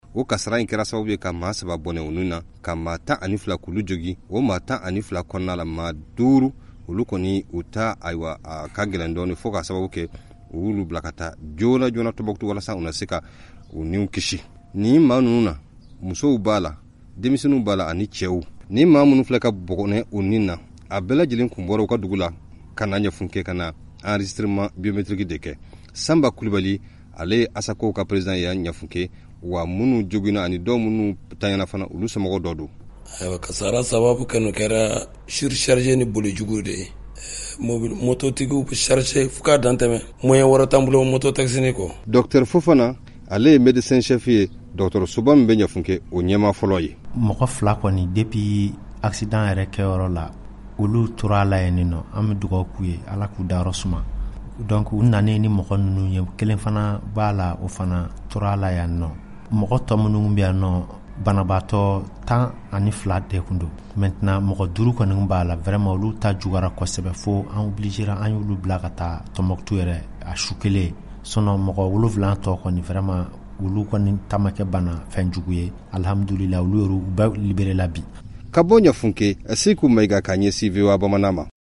o kasara in kɛra sababu ye ka maa 3 bɔnɛ u nun na ka maa 12 k'olu jogi o maa 12 kɔnɔna la maa 5 olu kɔni u ta ayiwa a ka gɛlɛn dɔɔni fo ka sababu kɛ u y'olu bila ka taa joona Tombouctou walasa u na se ka u niw kisi. Ni maa ninnu na musow b'a la denmisɛnninw b'a la ani cɛw ni maa minnu filɛ ka bɔgɔnɛ u nin na a bɛɛ lajɛlen kun bɔra u ka dugu la ka na ɲɛfun kɛ ka na enregistrement biométrique de kɛ. Samba Kulibali ale Asako ka président ya ɲɛfun kɛ wa minnu jogina ani dɔw minnu tanyana fana olu somɔgɔ dɔ don. Ayiwa kasara sababu kɛnu kɛra surcharge ni bolijugu de ye. Mototigiw bɛ charger fo k'a dantɛmɛ moyen wɛrɛ t'an bolo moto taxi ni kɔ. Docteur Fofana ale ye médecin chef ye dɔgɔtɔrɔsoba min bɛ ɲɛfun kɛ o ɲɛma fɔlɔ ye. Mɔgɔ 2 kɔni depuis accident yɛrɛ kɛyɔrɔ la olu tora la yen nɔ an bɛ dugawu k'u ye Ala k'u dayɔrɔ suma. Donc u nanen ni mɔgɔ ninnu ye kelen fana b'a la o fana tora la yan nɔ. Mɔgɔ tɔ minnu bɛ yan nɔ banabaatɔ 12 de kun don. Maintenant mɔgɔ 5 kɔni b'a la vraiment olu ta jugara kosɛbɛ fo an obligera an y'olu bila ka taa Tombouctou yɛrɛ a su kelen sinon mɔgɔ 7 tɔ kɔni vraiment olu kɔni tamakɛ bana fɛn jugu ye alhamdulillah olu yɛrɛ u bɛ libéré la bi. Ka bɔ ɲɛfun kɛ Seku Mayiga ka ɲɛsin VOA Bamanan ma.